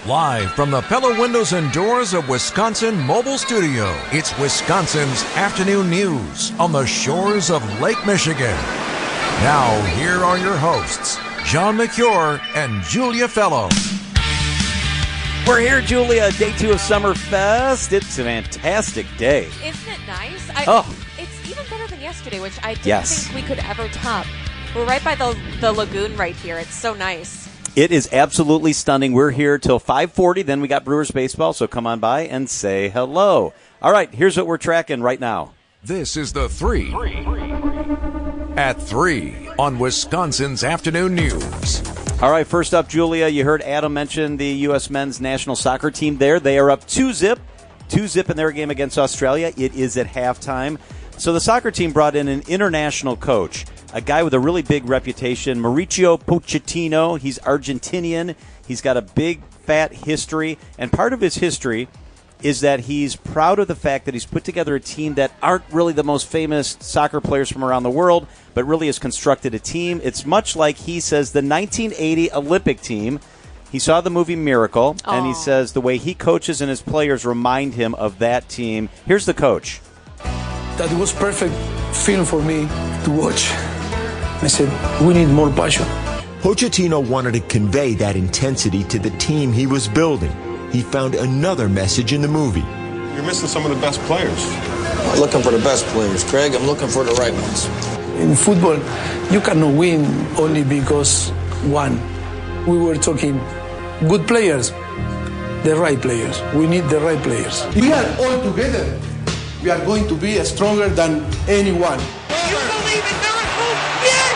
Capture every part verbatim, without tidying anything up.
Live from the Pella Windows and Doors of Wisconsin Mobile Studio, it's Wisconsin's Afternoon News on the shores of Lake Michigan. Now, here are your hosts, John McCure and Julia Fellow. We're here, Julia, day two of Summerfest. It's a fantastic day. Isn't it nice? I, oh. It's even better than yesterday, which I didn't yes. think we could ever top. We're right by the, the lagoon right here. It's so nice. It is absolutely stunning. We're here till five forty. Then we got Brewers baseball, so come on by and say hello. All right, here's what we're tracking right now. This is the three. At three on Wisconsin's Afternoon News. All right, first up, Julia, you heard Adam mention the U S men's national soccer team there. They are up two zip, two zip in their game against Australia. It is at halftime. So the soccer team brought in an international coach, a guy with a really big reputation, Mauricio Pochettino. He's Argentinian. He's got a big, fat history. And part of his history is that he's proud of the fact that he's put together a team that aren't really the most famous soccer players from around the world, but really has constructed a team. It's much like, he says, the nineteen eighty Olympic team. He saw the movie Miracle, Aww. and he says the way he coaches and his players remind him of that team. Here's the coach. That was perfect film for me to watch. I said, we need more passion. Pochettino wanted to convey that intensity to the team he was building. He found another message in the movie. You're missing some of the best players. I'm not looking for the best players, Craig. I'm looking for the right ones. In football, you cannot win only because one. We were talking good players, the right players. We need the right players. We are all together. We are going to be stronger than anyone. You believe in miracles? Yes!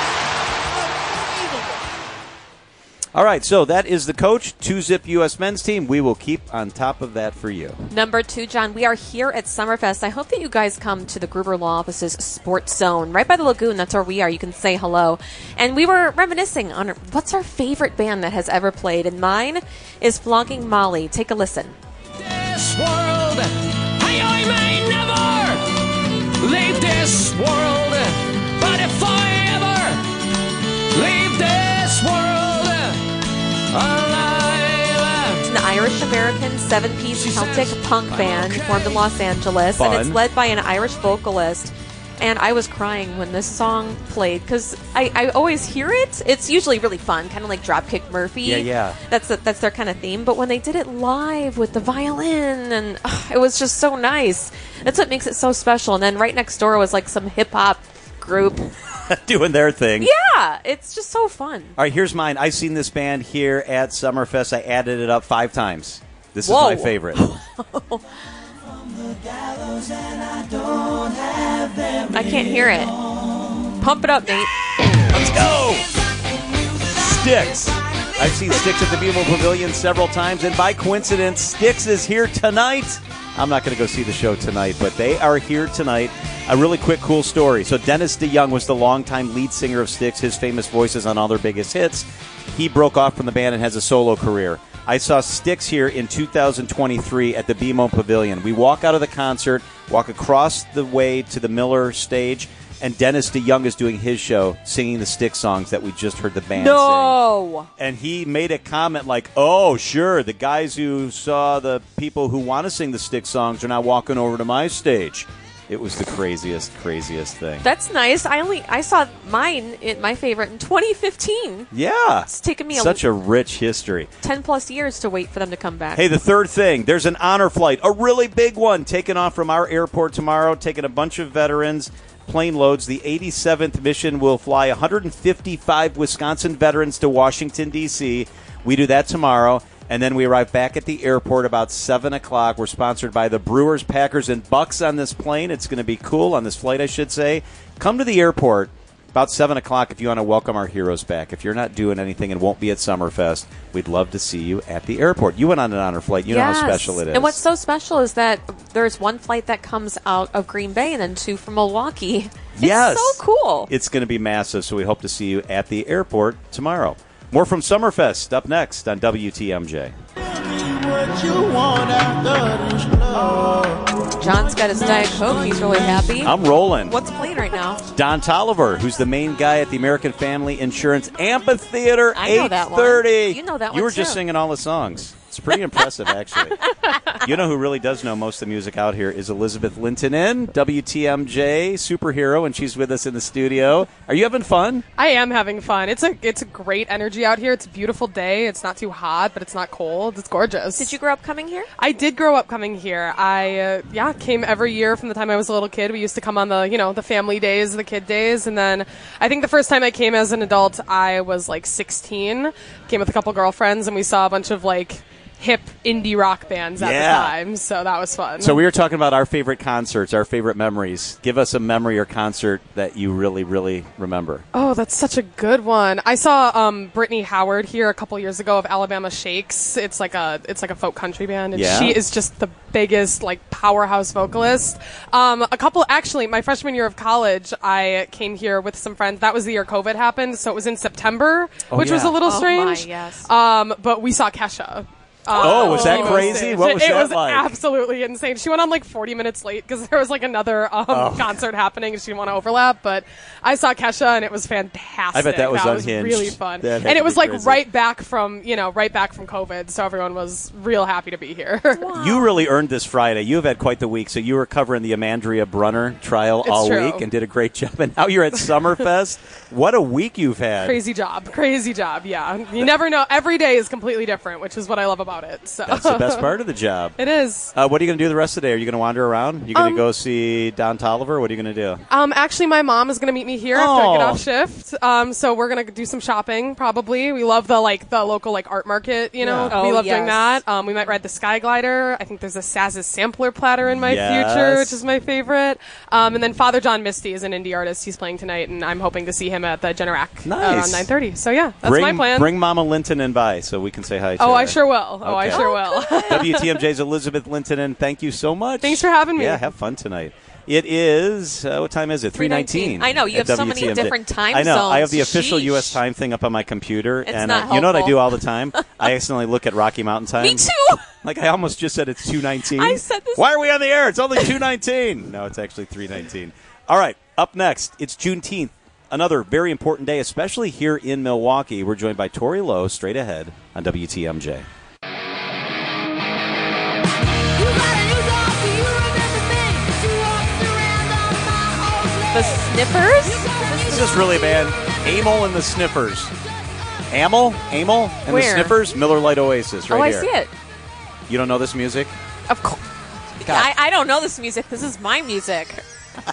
All right, so that is the coach, two-zip U S men's team. We will keep on top of that for you. Number two, John, we are here at Summerfest. I hope that you guys come to the Gruber Law Office's Sports Zone, right by the lagoon. That's where we are. You can say hello. And we were reminiscing on what's our favorite band that has ever played, and mine is Flogging Molly. Take a listen. This world, I, I may never leave this world, but if I ever leave this world alive. It's an Irish-American seven-piece Celtic punk band formed in Los Angeles, Fun. and it's led by an Irish vocalist. And I was crying when this song played because I, I always hear it. It's usually really fun, kind of like Dropkick Murphy. Yeah, yeah. That's a, that's their kind of theme. But when they did it live with the violin, and uh, it was just so nice. That's what makes it so special. And then right next door was like some hip hop group doing their thing. Yeah, it's just so fun. All right, here's mine. I've seen this band here at Summerfest. I added it up five times. This Whoa. is my favorite. I can't hear it. Pump it up, Nate. Let's go! Styx. I've seen Styx at the B M O Pavilion several times, and by coincidence, Styx is here tonight. I'm not going to go see the show tonight, but they are here tonight. A really quick, cool story. So Dennis DeYoung was the longtime lead singer of Styx, his famous voices on all their biggest hits. He broke off from the band and has a solo career. I saw Styx here in two thousand twenty-three at the B M O Pavilion. We walk out of the concert, walk across the way to the Miller stage, and Dennis DeYoung is doing his show, singing the Styx songs that we just heard the band no. sing. And he made a comment like, oh, sure, the guys who saw the people who want to sing the Styx songs are now walking over to my stage. It was the craziest, craziest thing. That's nice. I only I saw mine, it, my favorite, in twenty fifteen. Yeah. It's taken me such a, a rich history. ten plus years to wait for them to come back. Hey, the third thing, there's an honor flight, a really big one, taking off from our airport tomorrow, taking a bunch of veterans, plane loads. The eighty-seventh mission will fly one hundred fifty-five Wisconsin veterans to Washington, D C We do that tomorrow. And then we arrive back at the airport about seven o'clock. We're sponsored by the Brewers, Packers, and Bucks on this plane. It's going to be cool on this flight, I should say. Come to the airport about seven o'clock if you want to welcome our heroes back. If you're not doing anything and won't be at Summerfest, we'd love to see you at the airport. You went on an honor flight. You yes. know how special it is. And what's so special is that there's one flight that comes out of Green Bay and then two from Milwaukee. It's yes. so cool. It's going to be massive, so we hope to see you at the airport tomorrow. More from Summerfest up next on W T M J. John's got his Diet Coke. He's really happy. I'm rolling. What's playing right now? Don Tolliver, who's the main guy at the American Family Insurance Amphitheater, I know that one. eight thirty. You know that one, You were too. just singing all the songs. It's pretty impressive, actually. You know who really does know most of the music out here is Elizabeth Lintonen, W T M J superhero, and she's with us in the studio. Are you having fun? I am having fun. It's a it's a great energy out here. It's a beautiful day. It's not too hot, but it's not cold. It's gorgeous. Did you grow up coming here? I did grow up coming here. I uh, yeah came every year from the time I was a little kid. We used to come on the you know the family days, the kid days, and then I think the first time I came as an adult, I was like sixteen. Came with a couple girlfriends, and we saw a bunch of like hip indie rock bands at Yeah. the time, so that was fun. So we were talking about our favorite concerts, our favorite memories. Give us a memory or concert that you really, really remember. Oh, that's such a good one. I saw um, Brittany Howard here a couple years ago of Alabama Shakes. It's like a it's like a folk country band, and Yeah. she is just the biggest like powerhouse vocalist. Um, a couple actually, my freshman year of college, I came here with some friends. That was the year COVID happened, so it was in September, Oh, which was yeah. a little Oh, strange. my, yes. Um, but we saw Kesha. Oh, was that Emo crazy? stage. What was it, that it was like? absolutely insane. She went on like forty minutes late because there was like another um, Oh. concert happening and she didn't want to overlap. But I saw Kesha and it was fantastic. I bet that was unhinged. really fun. That had And to it was be like crazy. right back from you know right back from COVID, so everyone was real happy to be here. You really earned this Friday. You have had quite the week. So you were covering the Amandria Brunner trial It's all true. week and did a great job. And now you're at Summerfest. What a week you've had. Crazy job, crazy job. Yeah, you never know. Every day is completely different, which is what I love about it. So That's the best part of the job. It is. Uh, what are you going to do the rest of the day? Are you going to wander around? You going to Um, go see Don Tolliver? What are you going to do? Um, actually, my mom is going to meet me here after I get Oh. off shift. Um, so we're going to do some shopping. Probably, we love the like the local like art market. You know, Yeah. we Oh, love doing yes. that. Um, we might ride the Sky Glider. I think there's a Saz's sampler platter in my Yes. future, which is my favorite. Um, and then Father John Misty is an indie artist. He's playing tonight, and I'm hoping to see him at the Generac Nice. around nine thirty. So yeah, that's bring, my plan. Bring Mama Linton in by so we can say hi to oh, her. I sure will. Oh, I Okay. sure will. W T M J's Elizabeth Lintonen, thank you so much. Thanks for having me. Yeah, have fun tonight. It is, uh, what time is it? three nineteen. I know, you have so many different time I know, I have the zones. official U S Sheesh. time thing up on my computer. It's and not uh, you know what I helpful. do all the time? I accidentally look at Rocky Mountain time. Me too. Like, I almost just said it's two nineteen. I said this- Why are we on the air? It's only two nineteen. No, it's actually three nineteen. All right, up next, it's Juneteenth. Another very important day, especially here in Milwaukee. We're joined by Tori Lowe, straight ahead on W T M J. The Sniffers? Is this really a band? Amel and the Sniffers. Amel? Amel and the Where? Sniffers? Miller Lite Oasis, right oh, here. I see it. You don't know this music? Of course. I, I don't know this music. This is my music.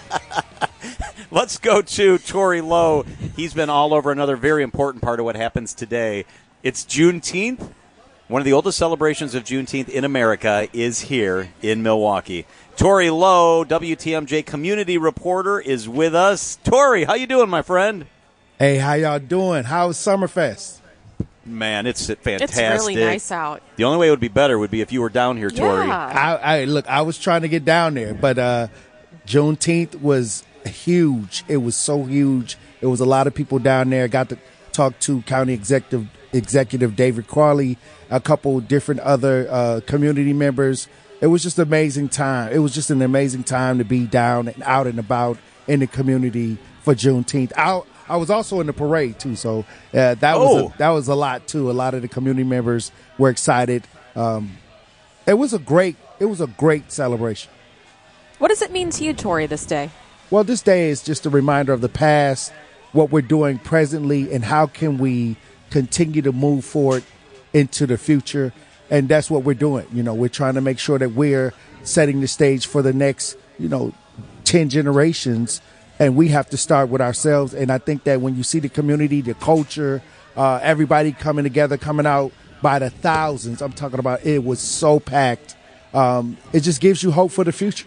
Let's go to Tori Lowe. He's been all over another very important part of what happens today. It's Juneteenth. One of the oldest celebrations of Juneteenth in America is here in Milwaukee. Tori Lowe, W T M J community reporter, is with us. Tori, how you doing, my friend? Hey, how y'all doing? How's Summerfest? Man, it's fantastic. It's really nice out. The only way it would be better would be if you were down here, Tori. Yeah. I, I look, I was trying to get down there, but uh, Juneteenth was huge. It was so huge. It was a lot of people down there. Got to talk to County Executive Executive David Crawley, a couple different other uh, community members. It was just an amazing time. It was just an amazing time to be down and out and about in the community for Juneteenth. I, I was also in the parade too, so uh, that Oh. was a, that was a lot too. A lot of the community members were excited. Um, it was a great it was a great celebration. What does it mean to you, Tori, this day? Well, this day is just a reminder of the past, what we're doing presently, and how can we continue to move forward into the future. And that's what we're doing. You know, we're trying to make sure that we're setting the stage for the next, you know, ten generations. And we have to start with ourselves. And I think that when you see the community, the culture, uh, everybody coming together, coming out by the thousands, I'm talking about it was so packed. Um, it just gives you hope for the future.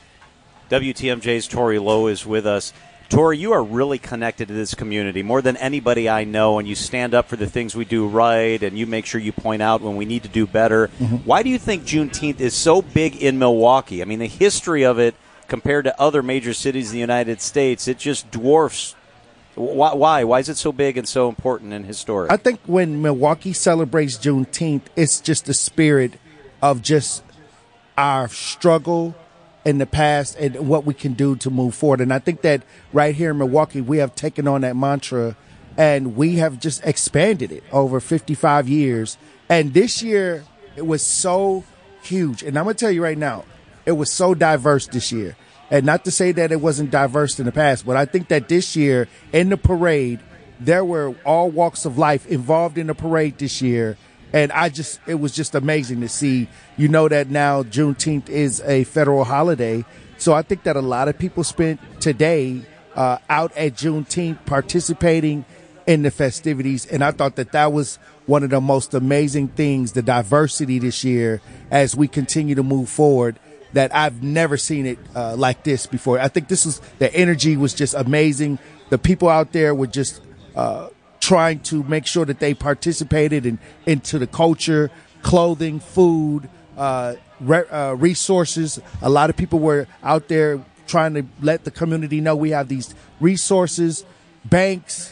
W T M J's Tori Lowe is with us. Tori, you are really connected to this community more than anybody I know, and you stand up for the things we do right, and you make sure you point out when we need to do better. Mm-hmm. Why do you think Juneteenth is so big in Milwaukee? I mean, the history of it compared to other major cities in the United States, it just dwarfs. Why? Why, Why is it so big and so important and historic? I think when Milwaukee celebrates Juneteenth, it's just the spirit of just our struggle in the past and what we can do to move forward. And I think that right here in Milwaukee, we have taken on that mantra and we have just expanded it over fifty-five years. And this year, it was so huge. And I'm going to tell you right now, it was so diverse this year. And not to say that it wasn't diverse in the past, but I think that this year in the parade, there were all walks of life involved in the parade this year. And I just, it was just amazing to see. You know that now Juneteenth is a federal holiday. So I think that a lot of people spent today uh, out at Juneteenth participating in the festivities. And I thought that that was one of the most amazing things, the diversity this year as we continue to move forward, that I've never seen it uh, like this before. I think this was, the energy was just amazing. The people out there were just uh, trying to make sure that they participated in, into the culture, clothing, food, uh, re- uh, resources. A lot of people were out there trying to let the community know we have these resources, banks,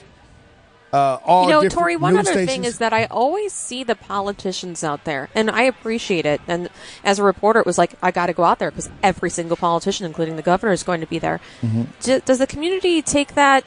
Uh, all you know, different Tori, one news other stations. thing is that I always see the politicians out there, and I appreciate it. And as a reporter, it was like, I got to go out there because every single politician, including the governor, is going to be there. Mm-hmm. Do, does the community take that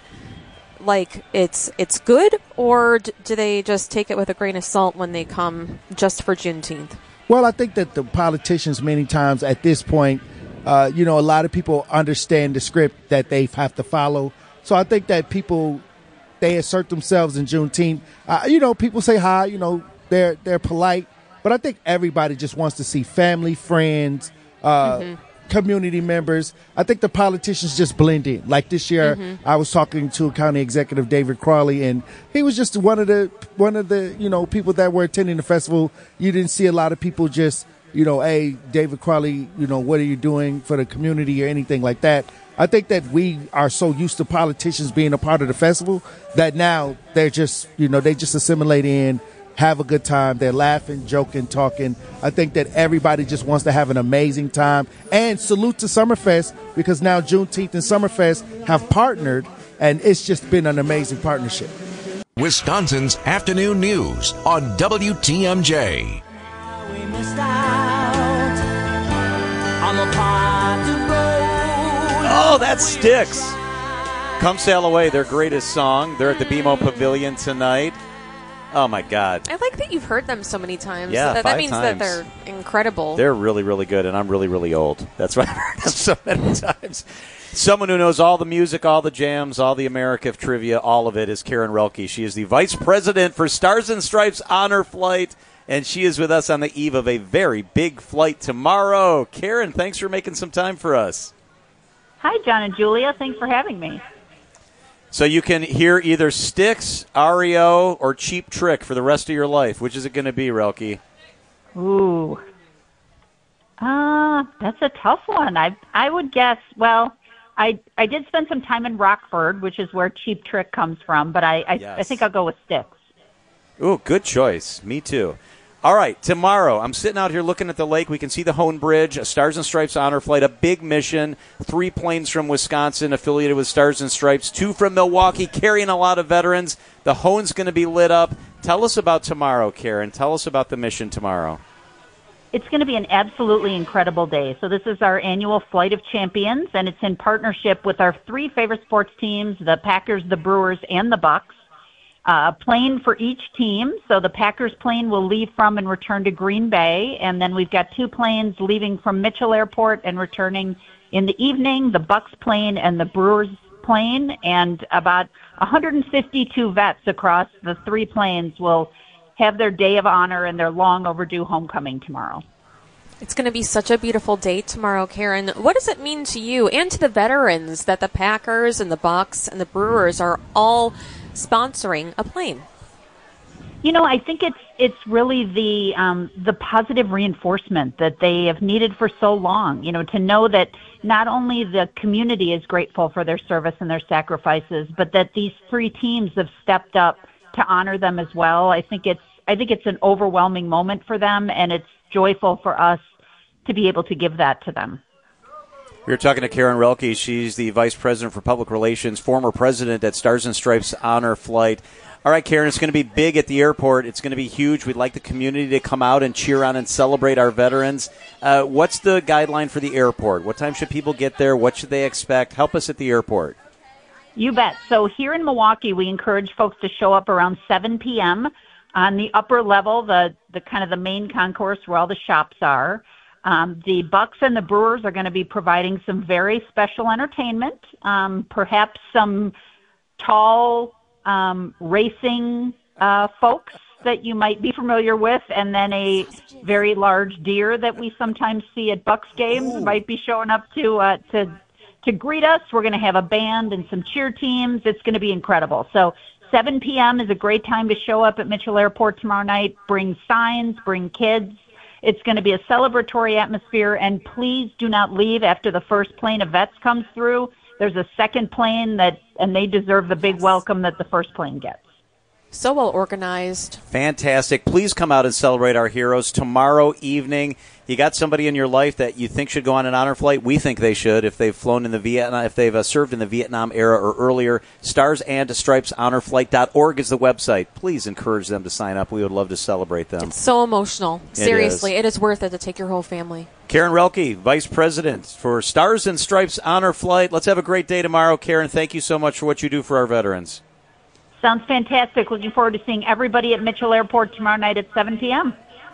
like it's it's good, or d- do they just take it with a grain of salt when they come just for Juneteenth? Well, I think that the politicians many times at this point, uh, you know, a lot of people understand the script that they have to follow. So I think that people, they assert themselves in Juneteenth. Uh, you know, people say hi, you know, they're they're polite. But I think everybody just wants to see family, friends, uh, mm-hmm. community members. I think the politicians just blend in. Like this year, mm-hmm. I was talking to County Executive David Crawley, and he was just one of the one of the you know people that were attending the festival. You didn't see a lot of people just you know, hey, David Crawley, you know, what are you doing for the community or anything like that. I think that we are so used to politicians being a part of the festival that now they're just, you know, they just assimilate in, have a good time. They're laughing, joking, talking. I think that everybody just wants to have an amazing time. And salute to Summerfest, because now Juneteenth and Summerfest have partnered, and it's just been an amazing partnership. Wisconsin's Afternoon News on W T M J. We missed out on the pot to go. Oh, that sticks. Come Sail Away, their greatest song. They're at the B M O Pavilion tonight. Oh, my God. I like that you've heard them so many times. Yeah, that, five that means times. that they're incredible. They're really, really good, and I'm really, really old. That's why I've heard them so many times. Someone who knows all the music, all the jams, all the America trivia, all of it is Karen Relke. She is the Vice President for Stars and Stripes Honor Flight, and she is with us on the eve of a very big flight tomorrow. Karen, thanks for making some time for us. Hi, John and Julia. Thanks for having me. So you can hear either Styx, R E O, or Cheap Trick for the rest of your life. Which is it going to be, Relke? Ooh. Uh, that's a tough one. I I would guess, well, I I did spend some time in Rockford, which is where Cheap Trick comes from, but I I, Yes. I think I'll go with Styx. Ooh, good choice. Me too. All right, tomorrow, I'm sitting out here looking at the lake. We can see the Hone Bridge, a Stars and Stripes Honor Flight, a big mission. Three planes from Wisconsin affiliated with Stars and Stripes, two from Milwaukee, carrying a lot of veterans. The Hone's going to be lit up. Tell us about tomorrow, Karen. Tell us about the mission tomorrow. It's going to be an absolutely incredible day. So this is our annual Flight of Champions, and it's in partnership with our three favorite sports teams, the Packers, the Brewers, and the Bucks. Uh, a plane for each team. So the Packers plane will leave from and return to Green Bay. And then we've got two planes leaving from Mitchell Airport and returning in the evening, the Bucks plane and the Brewers plane. And about one hundred fifty-two vets across the three planes will have their day of honor and their long overdue homecoming tomorrow. It's going to be such a beautiful day tomorrow, Karen. What does it mean to you and to the veterans that the Packers and the Bucks and the Brewers are all sponsoring a plane? You know, I think it's it's really the um, the positive reinforcement that they have needed for so long. You know, to know that not only the community is grateful for their service and their sacrifices, but that these three teams have stepped up to honor them as well. I think it's I think it's an overwhelming moment for them, and it's joyful for us to be able to give that to them. We were talking to Karen Relke. She's the Vice President for Public Relations, former president at Stars and Stripes Honor Flight. All right, Karen, it's going to be big at the airport. It's going to be huge. We'd like the community to come out and cheer on and celebrate our veterans. Uh, what's the guideline for the airport? What time should people get there? What should they expect? Help us at the airport. You bet. So here in Milwaukee, we encourage folks to show up around seven p.m. On the upper level, the, the kind of the main concourse where all the shops are, um, the Bucks and the Brewers are going to be providing some very special entertainment, um, perhaps some tall um, racing uh, folks that you might be familiar with, and then a very large deer that we sometimes see at Bucks games Ooh. might be showing up to uh, to to greet us. We're going to have a band and some cheer teams. It's going to be incredible. So seven p.m. is a great time to show up at Mitchell Airport tomorrow night. Bring signs, bring kids. It's going to be a celebratory atmosphere, and please do not leave after the first plane of vets comes through. There's a second plane, that, and they deserve the big welcome that the first plane gets. So well organized. Fantastic. Please come out and celebrate our heroes tomorrow evening. You got somebody in your life that you think should go on an honor flight? We think they should if they've flown in the Vietnam, if they've uh, served in the Vietnam era or earlier. Stars and Stripes honor flight dot org is the website. Please encourage them to sign up. We would love to celebrate them. It's so emotional. It Seriously, is. it is worth it to take your whole family. Karen Relke, Vice President for Stars and Stripes honor flight. Let's have a great day tomorrow, Karen. Thank you so much for what you do for our veterans. Sounds fantastic. Looking forward to seeing everybody at Mitchell Airport tomorrow night at seven p.m.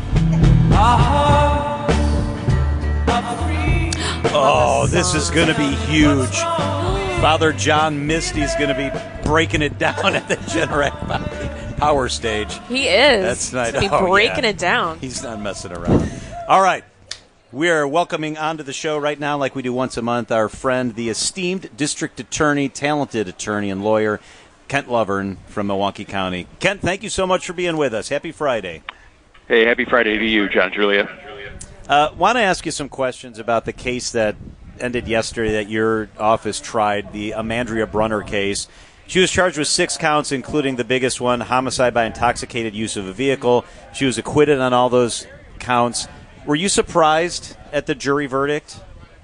Oh, this is going to be huge. Father John Misty's going to be breaking it down at the Generac Power Stage. He is. That's nice. He's going to be oh, breaking yeah. it down. He's not messing around. All right. We are welcoming onto the show right now, like we do once a month, our friend, the esteemed district attorney, talented attorney and lawyer, Kent Lovern from Milwaukee County. Kent, thank you so much for being with us. Happy Friday. Hey, happy Friday to you, John Julia. Uh, want to ask you some questions about the case that ended yesterday that your office tried, the Amandria Brunner case. She was charged with six counts, including the biggest one, homicide by intoxicated use of a vehicle. She was acquitted on all those counts. Were you surprised at the jury verdict?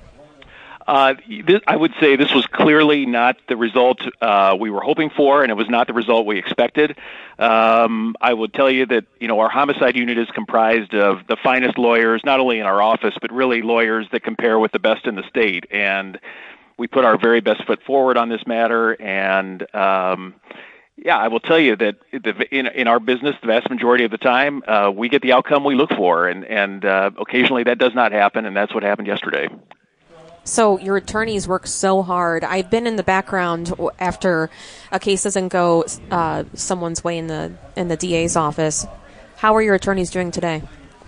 Uh, this, I would say this was clearly not the result uh, we were hoping for, and it was not the result we expected. Um, I would tell you that, you know, our homicide unit is comprised of the finest lawyers, not only in our office, but really lawyers that compare with the best in the state. And we put our very best foot forward on this matter. And, um, yeah, I will tell you that in, in our business, the vast majority of the time, uh, we get the outcome we look for. And, and uh, occasionally that does not happen, and that's what happened yesterday. So your attorneys work so hard. I've been in the background after a case doesn't go uh, someone's way in the in the D A's office. How are your attorneys doing today?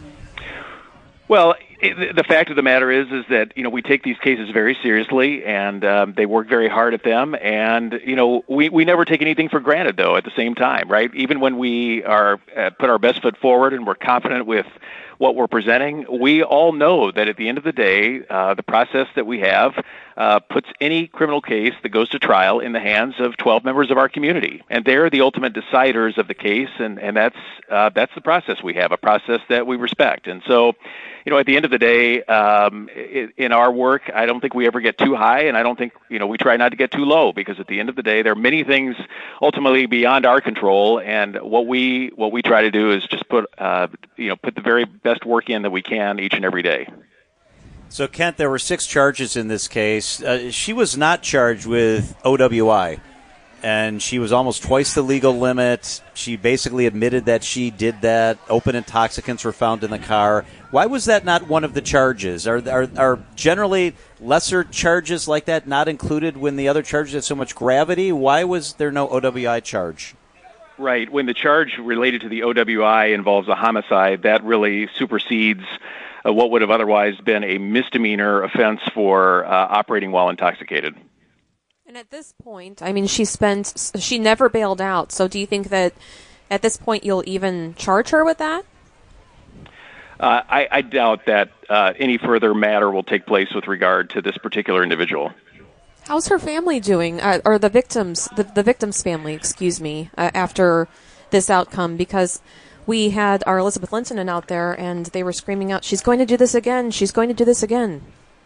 Well, it, the fact of the matter is, is that, you know, we take these cases very seriously, and um, they work very hard at them. And, you know, we, we never take anything for granted, though, at the same time, right? Even when we are uh, put our best foot forward and we're confident with what we're presenting, we all know that at the end of the day, uh, the process that we have uh, puts any criminal case that goes to trial in the hands of twelve members of our community. And they're the ultimate deciders of the case, and, and that's uh, that's the process we have, a process that we respect. And so, you know, at the end of the day, um, in, in our work, I don't think we ever get too high, and I don't think, you know, we try not to get too low, because at the end of the day, there are many things ultimately beyond our control, and what we what we try to do is just put, uh, you know, put the very best work in that we can each and every day. So, Kent, there were six charges in this case. Uh, she was not charged with O W I, and she was almost twice the legal limit. She basically admitted that she did that. Open intoxicants were found in the car. Why was that not one of the charges? Are, are, are generally lesser charges like that not included when the other charges have so much gravity? Why was there no O W I charge? Right. When the charge related to the O W I involves a homicide, that really supersedes uh, what would have otherwise been a misdemeanor offense for uh, operating while intoxicated. And at this point, I mean, she spent, she never bailed out. So do you think that at this point you'll even charge her with that? Uh, I, I doubt that uh, any further matter will take place with regard to this particular individual. How's her family doing, uh, or the victims, the, the victim's family, excuse me, uh, after this outcome? Because we had our Elizabeth Linton out there, and they were screaming out, she's going to do this again, she's going to do this again.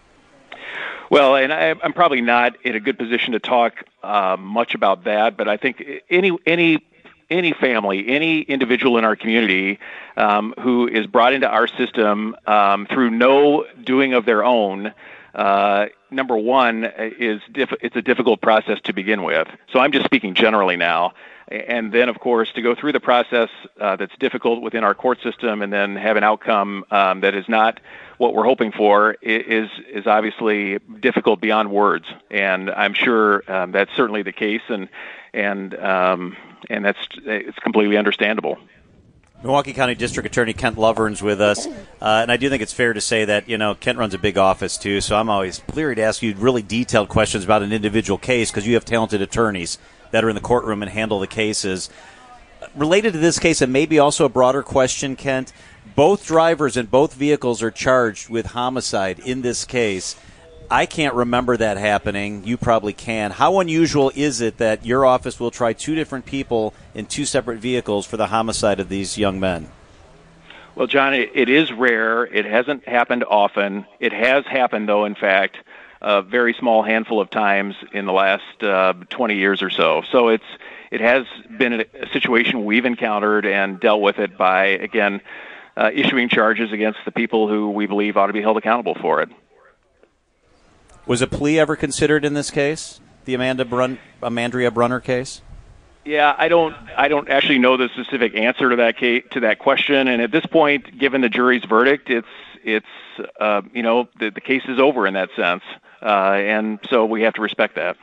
Well, and I, I'm probably not in a good position to talk uh, much about that, but I think any any any family, any individual in our community um, who is brought into our system um, through no doing of their own, uh, number one is diff- it's a difficult process to begin with. So I'm just speaking generally now. And then, of course, to go through the process uh, that's difficult within our court system and then have an outcome um, that is not what we're hoping for is is obviously difficult beyond words. And I'm sure um, that's certainly the case, and and um, and that's it's completely understandable. Milwaukee County District Attorney Kent Lovern's with us, uh, and I do think it's fair to say that, you know, Kent runs a big office, too, so I'm always leery to ask you really detailed questions about an individual case because you have talented attorneys that are in the courtroom and handle the cases. Related to this case, and maybe also a broader question, Kent, both drivers and both vehicles are charged with homicide in this case. I can't remember that happening. You probably can. How unusual is it that your office will try two different people in two separate vehicles for the homicide of these young men? Well, John, it, it is rare. It hasn't happened often. It has happened, though, in fact, a very small handful of times in the last uh, twenty years or so. So it's it has been a, a situation we've encountered and dealt with it by, again, uh, issuing charges against the people who we believe ought to be held accountable for it. Was a plea ever considered in this case, the Amanda Brun- Amandria Brunner case? Yeah, I don't. I don't actually know the specific answer to that case, to that question. And at this point, given the jury's verdict, it's it's uh, you know the, the case is over in that sense, uh, and so we have to respect that.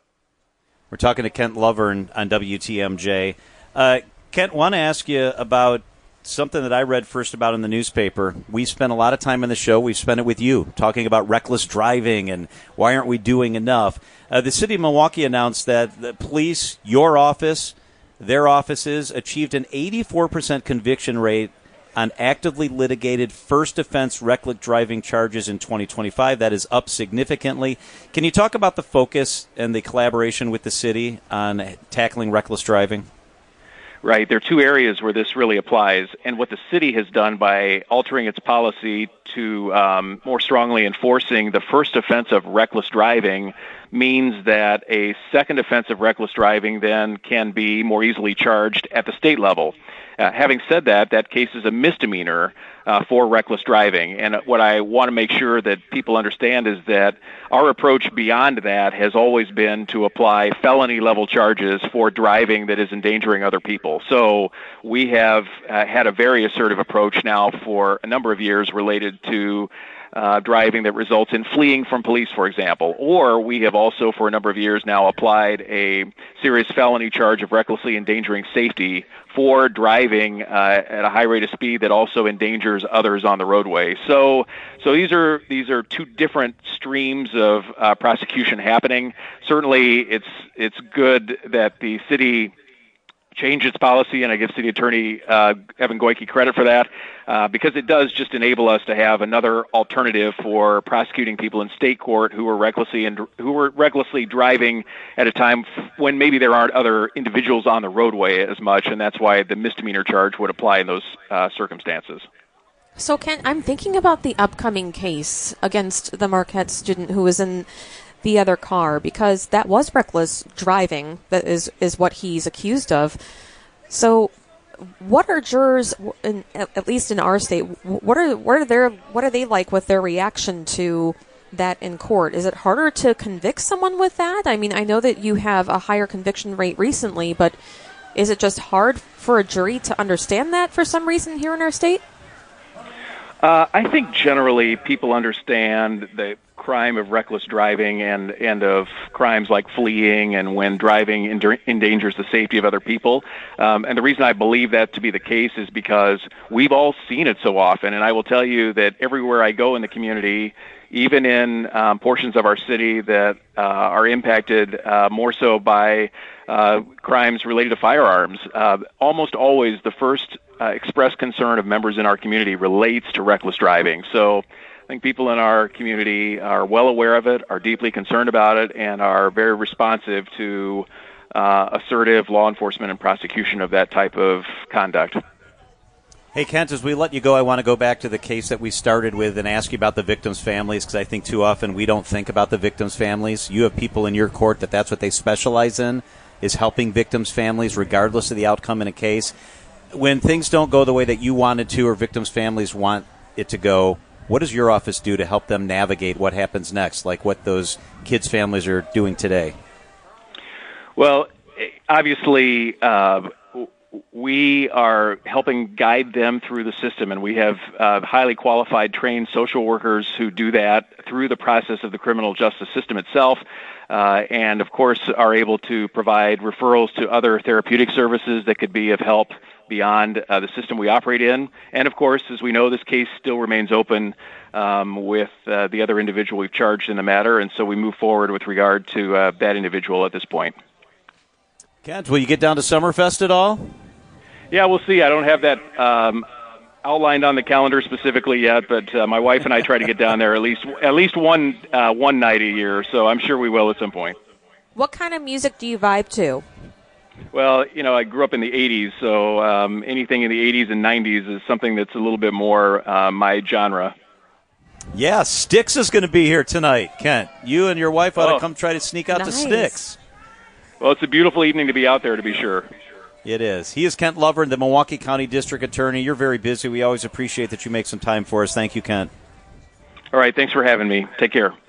We're talking to Kent Lovern on W T M J. Uh, Kent, want to ask you about something that I read first about in the newspaper. We spent a lot of time in the show. We've spent it with you, talking about reckless driving and why aren't we doing enough. Uh, the city of Milwaukee announced that the police, your office, their offices, achieved an eighty-four percent conviction rate on actively litigated first offense reckless driving charges in twenty twenty-five. That is up significantly. Can you talk about the focus and the collaboration with the city on tackling reckless driving? Right. There are two areas where this really applies, and what the city has done by altering its policy to um, more strongly enforcing the first offense of reckless driving means that a second offense of reckless driving then can be more easily charged at the state level. Uh, having said that, that case is a misdemeanor uh, for reckless driving. And what I want to make sure that people understand is that our approach beyond that has always been to apply felony-level charges for driving that is endangering other people. So we have uh, had a very assertive approach now for a number of years related to Uh, driving that results in fleeing from police, for example. Or we have also, for a number of years now, applied a serious felony charge of recklessly endangering safety for driving uh, at a high rate of speed that also endangers others on the roadway. So, so these are these are two different streams of uh, prosecution happening. Certainly, it's it's good that the city changed its policy, and I give City Attorney uh, Evan Goyke credit for that, uh, because it does just enable us to have another alternative for prosecuting people in state court who were recklessly and who were recklessly driving at a time when maybe there aren't other individuals on the roadway as much, and that's why the misdemeanor charge would apply in those uh, circumstances. So, Ken, I'm thinking about the upcoming case against the Marquette student who was in the other car, because that was reckless driving. That is is what he's accused of. So, what are jurors, in, at least in our state, what are what are their what are they like with their reaction to that in court? Is it harder to convict someone with that? I mean, I know that you have a higher conviction rate recently, but is it just hard for a jury to understand that for some reason here in our state? Uh, I think generally people understand the crime of reckless driving and, and of crimes like fleeing and when driving endur- endangers the safety of other people. Um, and the reason I believe that to be the case is because we've all seen it so often. And I will tell you that everywhere I go in the community, even in um, portions of our city that uh, are impacted uh, more so by uh, crimes related to firearms, uh, almost always the first uh, expressed concern of members in our community relates to reckless driving. So I think people in our community are well aware of it, are deeply concerned about it, and are very responsive to uh, assertive law enforcement and prosecution of that type of conduct. Hey, Kent, as we let you go, I want to go back to the case that we started with and ask you about the victims' families, because I think too often we don't think about the victims' families. You have people in your court that that's what they specialize in, is helping victims' families regardless of the outcome in a case. When things don't go the way that you wanted to or victims' families want it to go, What does your office do to help them navigate what happens next, like what those kids' families are doing today? Well, obviously, uh, we are helping guide them through the system, and we have uh, highly qualified, trained social workers who do that through the process of the criminal justice system itself, uh, and, of course, are able to provide referrals to other therapeutic services that could be of help beyond uh, the system we operate in. And, of course, as we know, this case still remains open um, with uh, the other individual we've charged in the matter, and so we move forward with regard to uh, that individual at this point. Kent, will you get down to Summerfest at all? Yeah, we'll see. I don't have that um, outlined on the calendar specifically yet, but uh, my wife and I try to get down there at least at least one uh, one night a year, so I'm sure we will at some point. What kind of music do you vibe to? Well, you know, I grew up in the eighties, so um, anything in the eighties and nineties is something that's a little bit more uh, my genre. Yeah, Styx is going to be here tonight, Kent. You and your wife ought oh. to come try to sneak out Nice. to Styx. Well, it's a beautiful evening to be out there, to be sure. It is. He is Kent Lovren, the Milwaukee County District Attorney. You're very busy. We always appreciate that you make some time for us. Thank you, Kent. All right, thanks for having me. Take care.